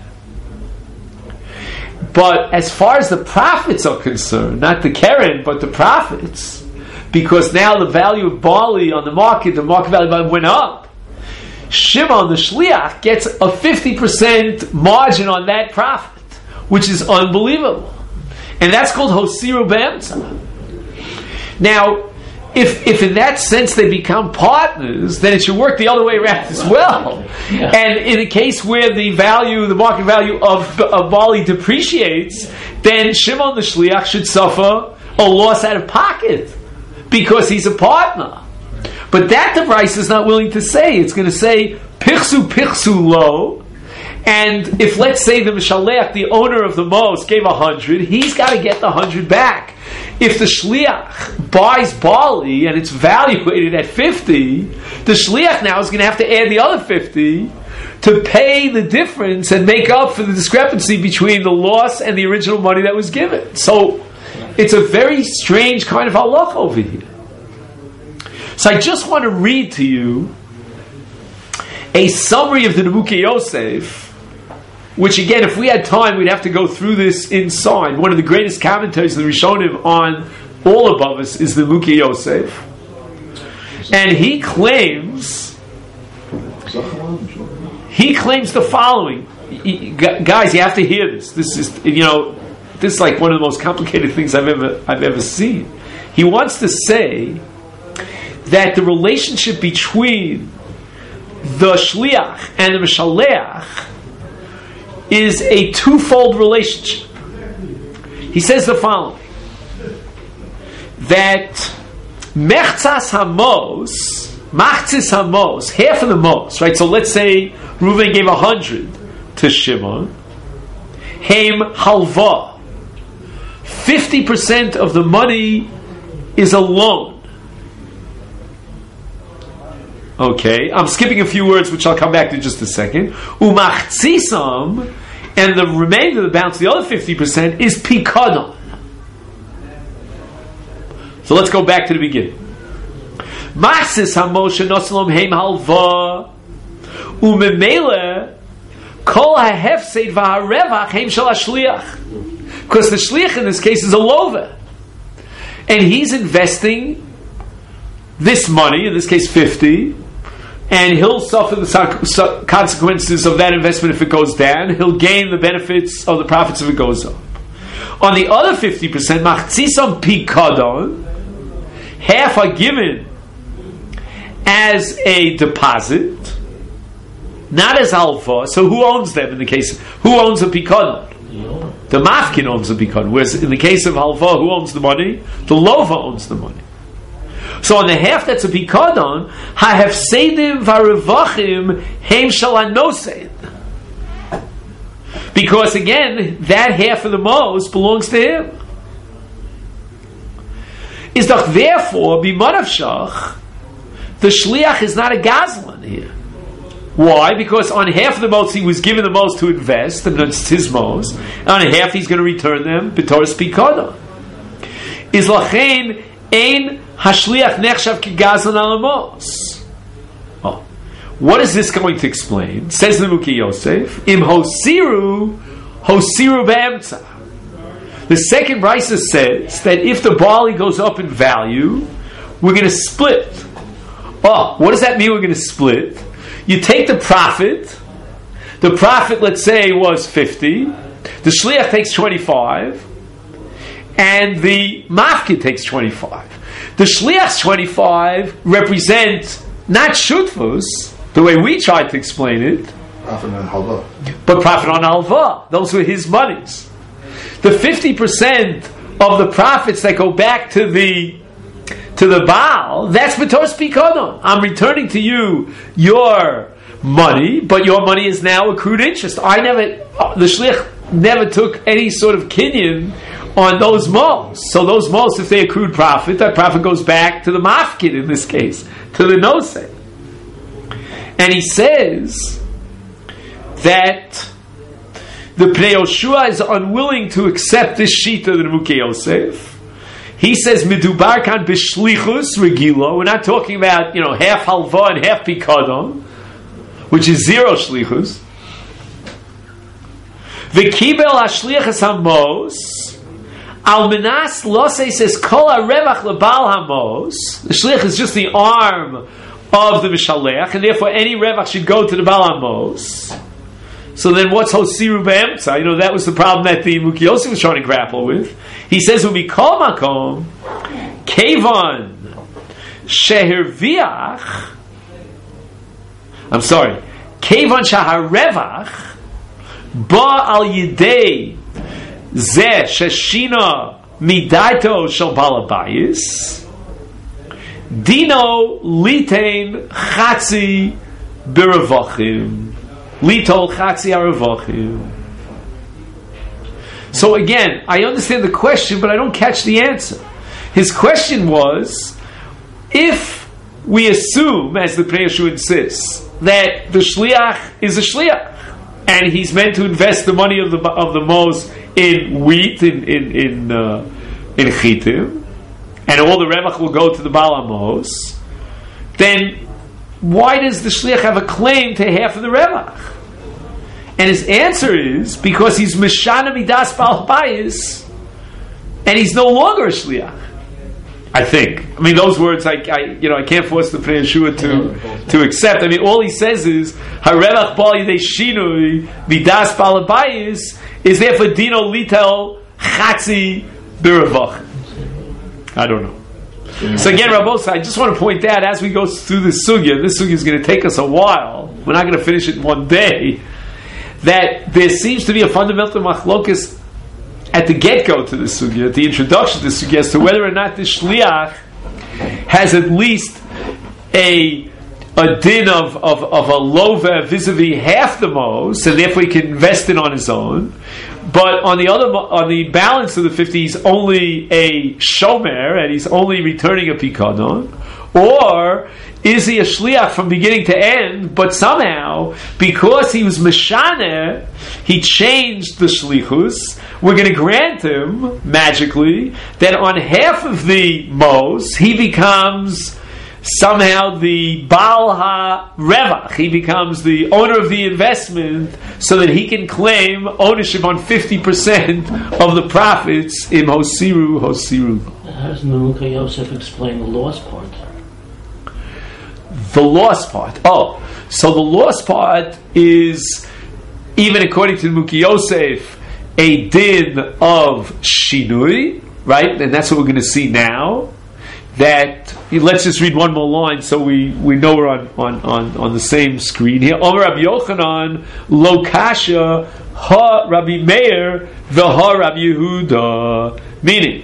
But as far as the profits are concerned, not the Karen, but the profits, because now the value of barley on the market value went up, Shimon, the shliach, gets a 50% margin on that profit, which is unbelievable. And that's called hosiru be'emtza. Now, if in that sense they become partners, then it should work the other way around as well. Yeah. And in a case where the market value of barley depreciates, then Shimon, the shliach, should suffer a loss out of pocket because he's a partner. But that the Bryce is not willing to say. It's going to say pichsu lo, and if, let's say, the Mishalech, the owner of the most, gave 100, he's got to get the 100 back. If the shliach buys barley and it's valuated at 50, the shliach now is going to have to add the other 50 to pay the difference and make up for the discrepancy between the loss and the original money that was given. So it's a very strange kind of halach over here. So I just want to read to you a summary of the Nebukei Yosef, which again, if we had time, we'd have to go through this inside. One of the greatest commentaries of the Rishonim on all above us is the Nebukei Yosef. And he claims the following. Guys, you have to hear this. This is like one of the most complicated things I've ever seen. He wants to say that the relationship between the shliach and the mishaleach is a twofold relationship. He says the following, that machzis hamos, half of the most, right? So let's say Reuven gave 100 to Shimon, heim halva, 50% of the money is a loan. Okay, I'm skipping a few words, which I'll come back to in just a second. Umachtzisam, and the remainder of the balance, the other 50%, is pikadon. So let's go back to the beginning. Machzis hamoshe noslom heim halva Umemele kol hahefseid v'harevach heim shel hashliach. Because the shliach in this case is a lova, and he's investing this money, in this case 50, and he'll suffer the consequences of that investment if it goes down. He'll gain the benefits of the profits if it goes up. On the other 50%, machtzisam pikadon, half are given as a deposit, not as alpha. So who owns them in the case? Who owns a pikadon? The mafkin owns the pikadon. Whereas in the case of halva, who owns the money? The lova owns the money. So on the half that's a pikadon, hahefsedim varevachim heim shel hanosein. Because again, that half of the mos belongs to him. Is doch therefore b'manavshach, the shliach is not a gazlan here. Why? Because on half of the mos he was given the mos to invest, and it's his mos. And on half he's going to return them b'toras pikadon. Is lachein ein hashliach nechshav ki gazlan al mos. What is this going to explain? Says the Muki Yosef, Im hosiru be'emtza. The second brisa says that if the barley goes up in value, we're going to split. What does that mean we're going to split? You take the profit, let's say, was 50, the shliach takes 25, and the mafkid takes 25. The shliach's 25 represent not shutfus, the way we tried to explain it, Profit on halva. but profit on halva. Those were his monies. The 50% of the profits that go back to the Baal, that's b'toras pikadon. I'm returning to you your money, but your money is now accrued interest. The shliach never took any sort of kinyan on those mos. So those mos, if they accrued profit, that profit goes back to the mafkid in this case, to the nosei. And he says that the Pnei Yoshua is unwilling to accept this shita of the Muki Yosef. He says, "Midubar kan b'shlichus regilo." We're not talking about half halva and half pikadon, which is zero shlichus. V'kibel hashlichus hamos al minas losei says kol harevach lebal hamos. The shlich is just the arm of the Mishalech, and therefore any revach should go to the Baal Amos. So then what's Hosiru Be'emtza? That was the problem that the Muki Yosef was trying to grapple with. He says, Umikol Makom, Kevon Sheherviach, Kevon Shaharevach, Ba Al Yidei Zeh Sheshina Midaito Shel Balabayis, Dino litain chatzi biravochim. Litol chatzi aravochim. So again, I understand the question, but I don't catch the answer. His question was, if we assume, as the Pnei Yoshua insists, that the shliach is a shliach, and he's meant to invest the money of the mos in wheat, in chitim, and all the revach will go to the Baal Amos, then why does the shliach have a claim to half of the revach? And his answer is because he's meshana midas Baal Bayis, and he's no longer a shliach. I think. Those words I can't force the Pnei Yoshua to accept. All he says is harevach bal yidei shinui midas Baal Bayis is there for dino litel chatzi biravach. I don't know. So again, Rabbos, I just want to point out as we go through this sugya is going to take us a while. We're not going to finish it in one day. That there seems to be a fundamental machlokus at the get-go to the sugya, at the introduction to the sugya, as to whether or not the shliach has at least a din of a lova vis-a-vis half the mos, and therefore he can invest it on his own. But on the balance of the 50, he's only a shomer, and he's only returning a pikadon. Or is he a shliach from beginning to end, but somehow, because he was meshana, he changed the shlichus. We're going to grant him, magically, that on half of the mos, he becomes somehow the Baal HaRevach, he becomes the owner of the investment so that he can claim ownership on 50% of the profits in Hosiru. How does Meruka Yosef explain the loss part? The loss part. Oh, so the loss part is, even according to Meruka Yosef, a din of Shinui, right? And that's what we're going to see now. That, let's just read one more line so we know we're on the same screen here. Omer Rabbi Yochanan lo kasha ha Rabbi Meir v'ha Rabbi Yehuda. Meaning,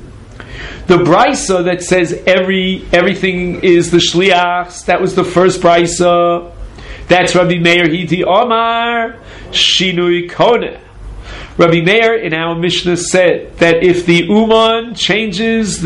the brisa that says everything is the shliachs, that was the first brisa. That's Rabbi Meir Hiti Omar Shinui Koneh. Rabbi Meir in our Mishnah said that if the Uman changes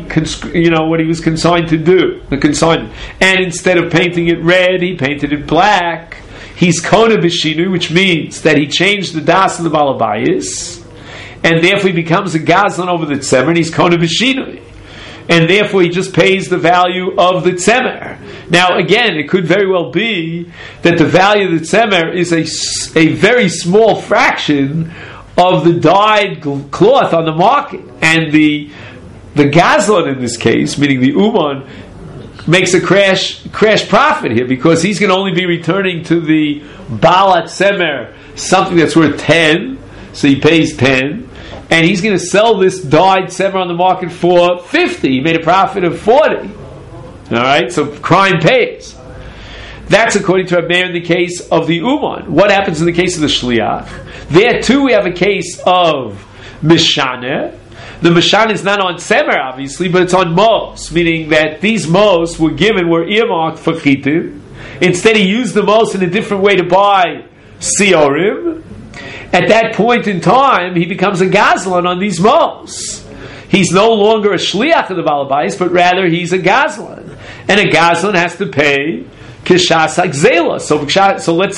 what he was consigned to do, the consignment, and instead of painting it red, he painted it black, he's Kona B'Shinu, which means that he changed the das of the Balabayis, and therefore he becomes a Gazlan over the Tzemer, and he's Kona B'Shinu. And therefore he just pays the value of the Tzemer. Now again, it could very well be that the value of the Tzemer is a very small fraction of the dyed cloth on the market, and the Gazlan in this case, meaning the Uman, makes a crash profit here, because he's going to only be returning to the Baal Tzemer something that's worth 10, so he pays 10, and he's going to sell this dyed Tzemer on the market for 50. He made a profit of 40. All right, so crime pays. That's according to Rabbi Meir in the case of the Uman. What happens in the case of the Shliach? There too we have a case of Mishaneh. The Mishaneh is not on Tzemer, obviously, but it's on Mos, meaning that these Mos were earmarked for Chitim. Instead he used the Mos in a different way to buy Siorim. At that point in time, he becomes a Gazlan on these Mos. He's no longer a Shliach of the Balabais, but rather he's a Gazlan. And a Gazlan has to pay Kishas Akzela. So let's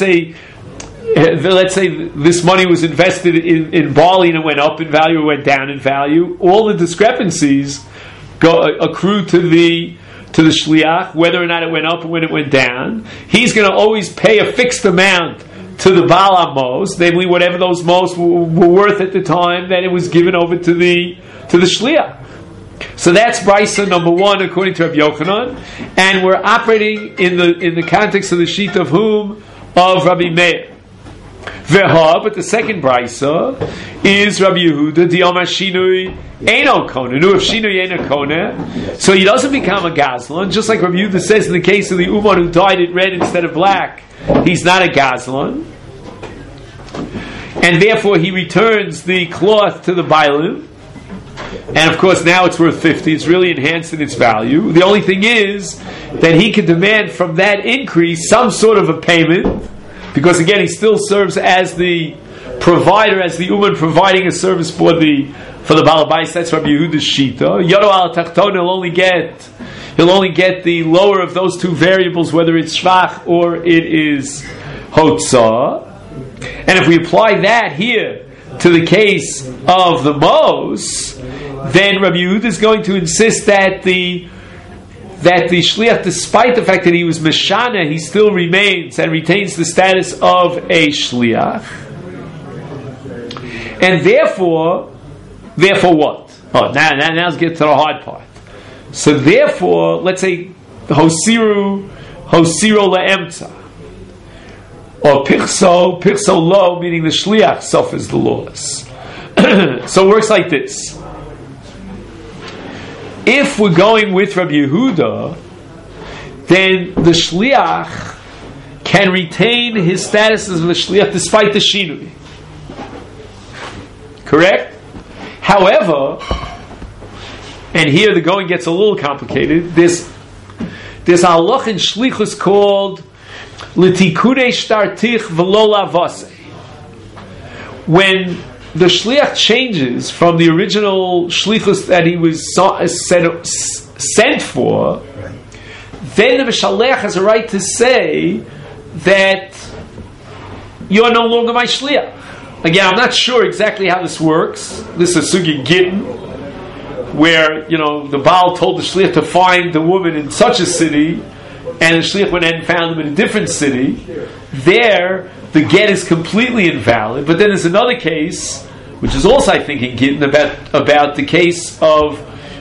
say this money was invested in barley and it went up in value, it went down in value. All the discrepancies accrue to the Shliach, whether or not it went up or when it went down. He's going to always pay a fixed amount to the Baal HaMos, namely whatever those Mos were worth at the time that it was given over to the Shliach. So that's brisa number one according to Rabbi Yochanan, and we're operating in the context of the sheet of whom? Of Rabbi Meir. Veha, but the second brisa is Rabbi Yehuda, the Omar Shinui Eino Kona. Nu if Shinui Eino Kona, so he doesn't become a Gazlan, just like Rabbi Yehuda says in the case of the Uman who dyed it red instead of black. He's not a Gazlan, and therefore he returns the cloth to the Bailim. And of course now it's worth 50. It's really enhanced in its value. The only thing is that he can demand from that increase some sort of a payment, because again he still serves as the provider, as the Uman providing a service for the Balabais. That's Rabbi Yehuda's Shita. Yodo al Tachton, he'll only get the lower of those two variables, whether it's Shvach or it is Hotzah. And if we apply that here to the case of the Mos, then Rabbi Yehuda is going to insist that the Shliach, despite the fact that he was Meshana, he still remains and retains the status of a Shliach. And therefore what? Oh, now let's get to the hard part. So therefore, let's say Hosiru le'emtza, or Pirso lo, meaning the Shliach suffers the loss. So it works like this. If we're going with Rabbi Yehuda, then the Shliach can retain his status as a Shliach despite the Shinui. Correct? However, and here the going gets a little complicated, there's halach in Shlichus called L'tikune shtartich v'lo lavase. When the Shliach changes from the original Shlichus that he was sent for, then the Mishalech has a right to say that you're no longer my Shliach. Again, I'm not sure exactly how this works. This is Sugi Gittin. where, the Baal told the Shliach to find the woman in such a city, and the Shliach went and found them in a different city, there, the get is completely invalid. But then there's another case, which is also, I think, in Gittin, about the case of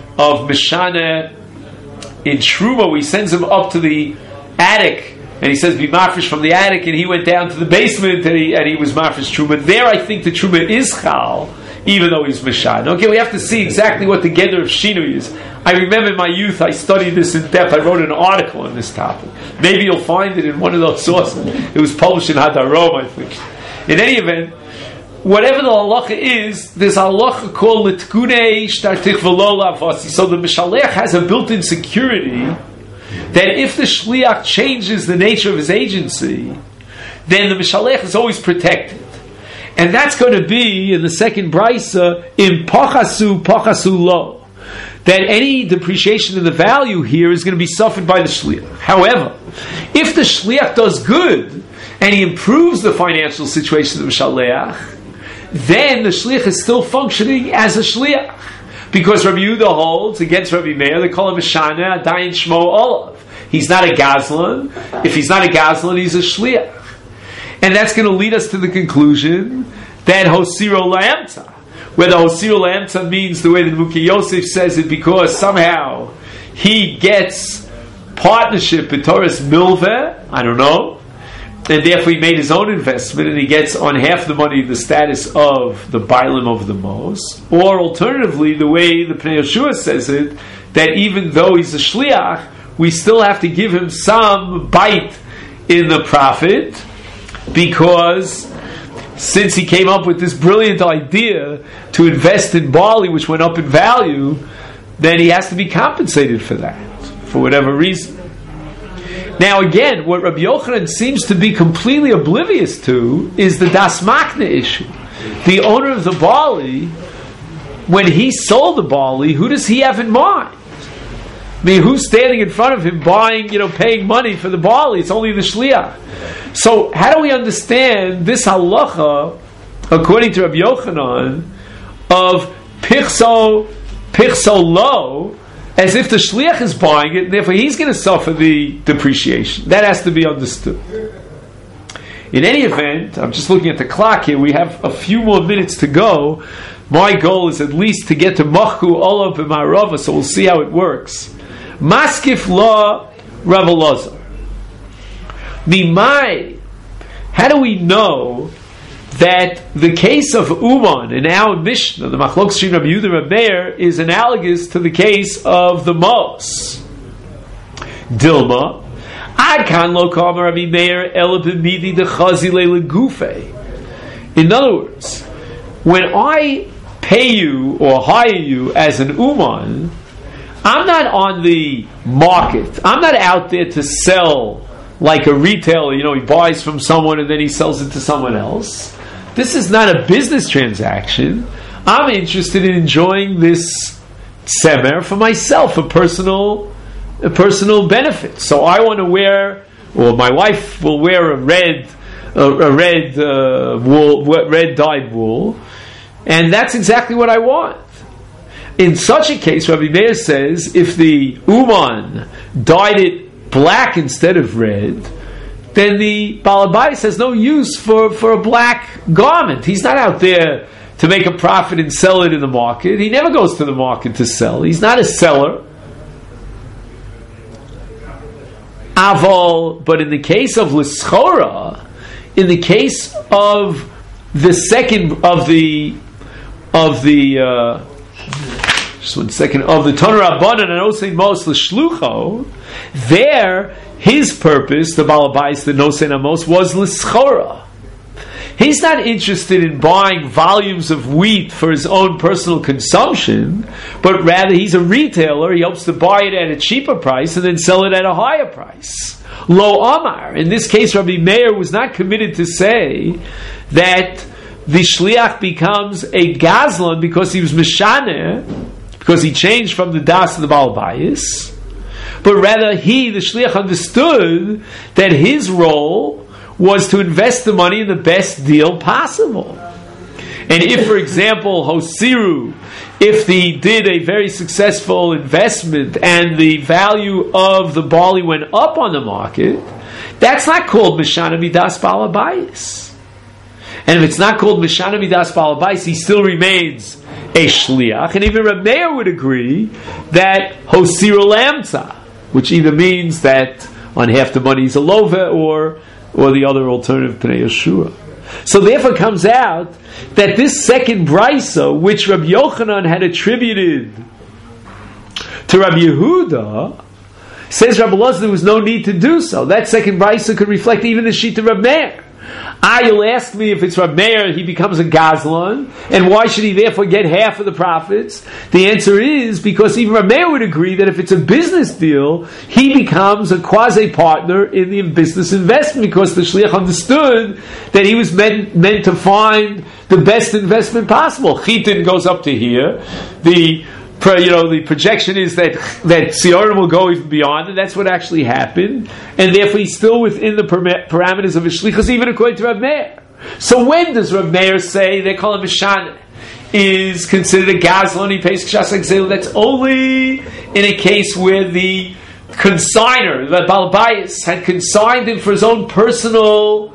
Mishana in Truma, where he sends him up to the attic, and he says, be mafresh from the attic, and he went down to the basement, and he was mafresh Truma. There, I think the Truma is Chal, even though he's Mishana. Okay, we have to see exactly what the Geder of Shinui is. I remember in my youth, I studied this in depth. I wrote an article on this topic. Maybe you'll find it in one of those sources. It was published in Hadarom, I think. In any event, whatever the halacha is, there's a halacha called Litkunei Shtartich V'lo Lavasi. So the Mishalech has a built-in security that if the Shliach changes the nature of his agency, then the Mishalech is always protected. And that's going to be, in the second Brisa, in Pachasu Lo. That any depreciation in the value here is going to be suffered by the Shliach. However, if the Shliach does good, and he improves the financial situation of the Mishalech, then the Shliach is still functioning as a Shliach. Because Rabbi Yehuda holds against Rabbi Meir, they call him a Shana, Dayan Shmo Olav. He's not a Gazlan. If he's not a Gazlan, he's a Shliach. And that's going to lead us to the conclusion that Hosiro La'emta, whether Hosiro La'emta means the way that Muki Yosef says it, because somehow he gets partnership in Torah's Milveh, I don't know, and therefore he made his own investment and he gets on half the money the status of the Bailim of the Mos, or alternatively the way the Pnei Yeshua says it, that even though he's a Shliach, we still have to give him some bite in the profit, because since he came up with this brilliant idea to invest in barley, which went up in value, then he has to be compensated for that, for whatever reason. Now again, what Rabbi Yochanan seems to be completely oblivious to is the Das Makna issue. The owner of the barley, when he sold the barley, who does he have in mind? I mean, who's standing in front of him buying, paying money for the barley? It's only the Shliach. So how do we understand this halacha, according to Rabbi Yochanan, of Pichso Lo, as if the Shliach is buying it, and therefore he's going to suffer the depreciation? That has to be understood. In any event, I'm just looking at the clock here, we have a few more minutes to go. My goal is at least to get to Machu Olav B'Marava, so we'll see how it works. Maskif La Rav Elazar. Mimai, how do we know that the case of Uman in our Mishnah, the Machlok Shin Rabbi Yehuda Rabbi Meir, is analogous to the case of the Mos? Dilma, Adkan Lo Kama Rabbi Meir Ela B'midi Dechazi Leila Gufe. In other words, when I pay you or hire you as an Uman, I'm not on the market. I'm not out there to sell like a retailer. He buys from someone and then he sells it to someone else. This is not a business transaction. I'm interested in enjoying this semer for myself, a personal benefit. So I want to wear, or my wife will wear a red dyed wool, and that's exactly what I want. In such a case, Rabbi Meir says, if the Uman dyed it black instead of red, then the Balabais has no use for a black garment. He's not out there to make a profit and sell it in the market. He never goes to the market to sell. He's not a seller. Aval, but in the case of L'schora, in the case of the second of the just one second, of the Toner Rabbanan and Osei Mos L'shlucho, there, his purpose, the Balabais, the Nosein Amos, was L'schora. He's not interested in buying volumes of wheat for his own personal consumption, but rather he's a retailer. He hopes to buy it at a cheaper price and then sell it at a higher price. Lo Amar. In this case, Rabbi Meir was not committed to say that the Shliach becomes a Gazlan because he was Mishaneh, because he changed from the Das to the Balabais, but rather he, the Shliach, understood that his role was to invest the money in the best deal possible. And if, for example, Hosiru, if he did a very successful investment and the value of the barley went up on the market, that's not called Mishana Midas Balabayis. And if it's not called Mishana Midas Balabayis, he still remains a Shliach. And even Reb Meir would agree that Hosiru Lamtza, which either means that on half the money he's a Love or the other alternative, Pnei Yeshua. So therefore it comes out that this second brisa, which Rabbi Yochanan had attributed to Rabbi Yehuda, says Rabbi Elazar there was no need to do so. That second brisa could reflect even the sheet of Rabbi Meir. You'll ask me if it's Rabbi Meir, he becomes a Gazlan, and why should he therefore get half of the profits? The answer is because even Rabbi Meir would agree that if it's a business deal, he becomes a quasi-partner in the business investment because the Shliach understood that he was meant to find the best investment possible. Chitin goes up to here. The projection is that Siorim will go even beyond, and that's what actually happened. And therefore, he's still within the parameters of his shlichus, even according to Rav Meir. So when does Rav Meir say they call him Mishana is considered a gazlan? He pays kshas exil. That's only in a case where the consigner, the Balbayis, had consigned him for his own personal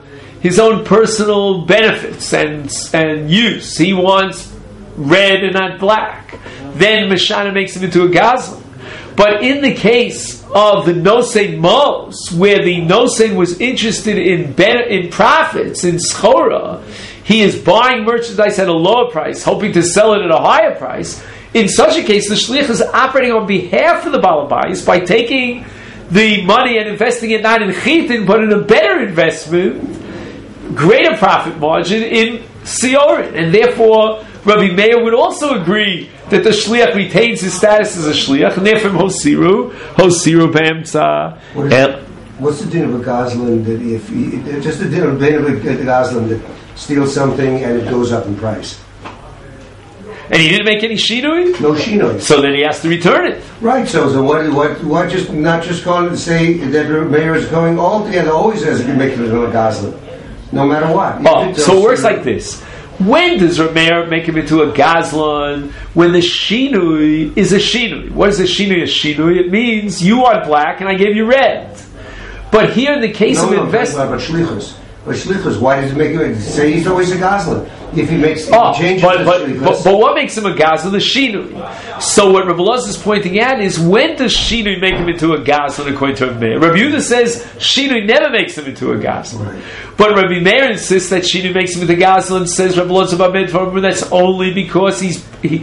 benefits and use. He wants red and not black. Then Mishana makes him into a gazlan. But in the case of the Nosein Mos, where the Nosein was interested in profits, in schora, he is buying merchandise at a lower price, hoping to sell it at a higher price. In such a case, the shliach is operating on behalf of the Balabais by taking the money and investing it not in chitin, but in a better investment, greater profit margin in siorin. And therefore, Rabbi Meir would also agree that the shliach retains his status as a shliach, and therefore Hosiru B'emtza. What's the din of a gazlan that just the din of a gazlan that steals something and it goes up in price? And he didn't make any shinui? No shinui. So then he has to return it. Right, so why just not just call it and say that the mayor is going all together, always has to be making it on a gazlan, no matter what. So it works like this. When does Rameir make him into a gazlan? When the shinui is a shinui. What is a shinui? A shinui? It means you want black and I gave you red. But here in the case of investment... But shlichus, why does it make him say he's always a gazlan? If he changes but what makes him a gazlan? The shinui. So what Rabbi Elazar is pointing out is when does shinui make him into a gazlan according to Rabbi Meir? Rabbi Yehuda says shinui never makes him into a gazlan. Right. But Rabbi Meir insists that shinui makes him into a gazlan. Says Rabbi Elazar that's only because the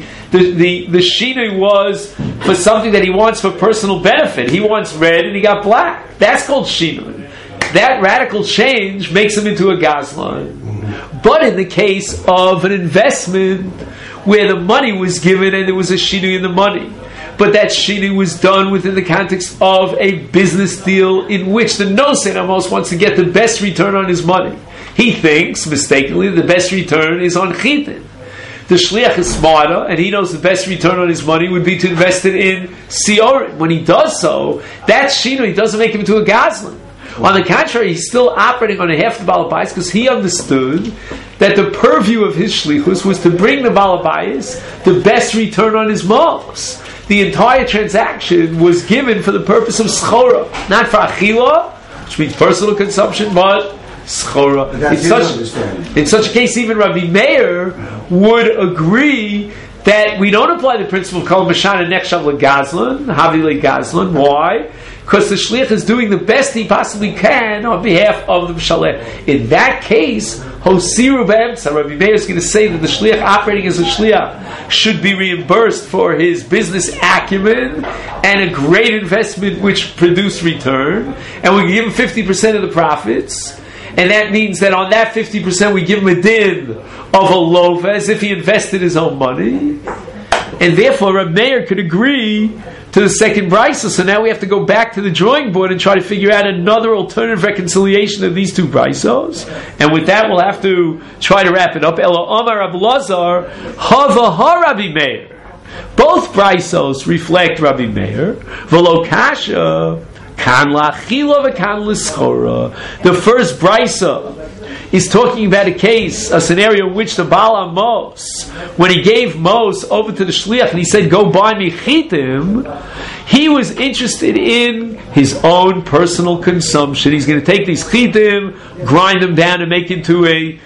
shinui was for something that he wants for personal benefit. He wants red and he got black. That's called shinui. That radical change makes him into a gazlan. But in the case of an investment where the money was given and there was a shinui in the money, but that shinui was done within the context of a business deal in which the nosein almost wants to get the best return on his money. He thinks, mistakenly, the best return is on chitin. The shliach is smarter, and he knows the best return on his money would be to invest it in siorim. When he does so, that shinui doesn't make him into a gazlan. On the contrary, he's still operating on half the Balabais because he understood that the purview of his shlichus was to bring the Balabais the best return on his mos. The entire transaction was given for the purpose of schora, not for achila, which means personal consumption, but schora. In such a case, even Rabbi Meir would agree that we don't apply the principle of kol mashana nechshav legazlan, havi legazlan. Why? Because the shliach is doing the best he possibly can on behalf of the mshaleh. In that case, Hosiru B'emtza, Rabbi Meir is going to say that the shliach operating as a shliach should be reimbursed for his business acumen and a great investment which produced return, and we give him 50% of the profits. And that means that on that 50% we give him a din of a loaf as if he invested his own money. And therefore Rabbi Meir could agree to the second brisa. So now we have to go back to the drawing board and try to figure out another alternative reconciliation of these two brisos. And with that we'll have to try to wrap it up. Ela Amar Rabbi Elazar, Hava ha Rabbi Meir. Both brisos reflect Rabbi Meir. V'lo kasha. The first brisa is talking about a scenario in which the Baal Amos, when he gave Mos over to the Shliach and he said, go buy me chitim, he was interested in his own personal consumption. He's going to take these chitim, grind them down and make into a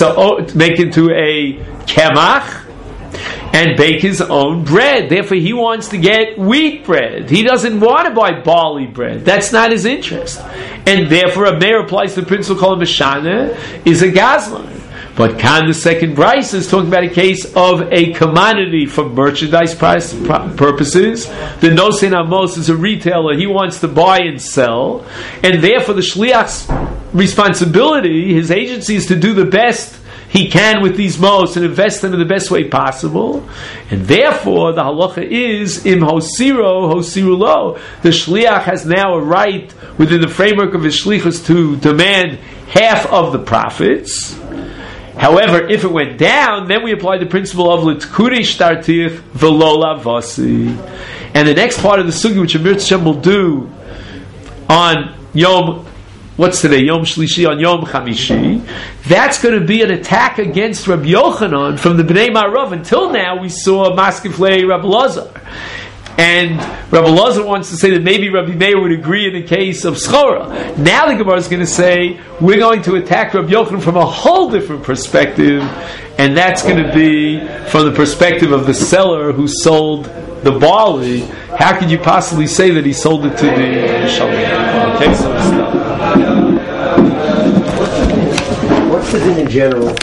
kemach, and bake his own bread. Therefore, he wants to get wheat bread. He doesn't want to buy barley bread. That's not his interest. And therefore, a mayor applies the principle called Meshana is a gazlan. But Khan, the second Bryce, is talking about a case of a commodity for merchandise purposes. The Nosen Amos is a retailer. He wants to buy and sell. And therefore, the Shliach's responsibility, his agency, is to do the best he can with these mos and invest them in the best way possible. And therefore, the halacha is im hosiru lo. The shliach has now a right within the framework of his shlichus to demand half of the profits. However, if it went down, then we apply the principle of litkurish tartich v'lo lavasi. And the next part of the sugi, which Amir Tzshem will do on Yom, what's today? Yom Shlishi, on Yom Chamishi. That's going to be an attack against Rabbi Yochanan from the Bnei Ma'arav. Until now, we saw Maskeflei Rabbi Lazar. And Rabbi Lazar wants to say that maybe Rabbi Meir would agree in the case of Schora. Now the Gemara is going to say, we're going to attack Rabbi Yochanan from a whole different perspective, and that's going to be from the perspective of the seller who sold the barley. How could you possibly say that he sold it to the Shalom? Okay, so What's the thing in general?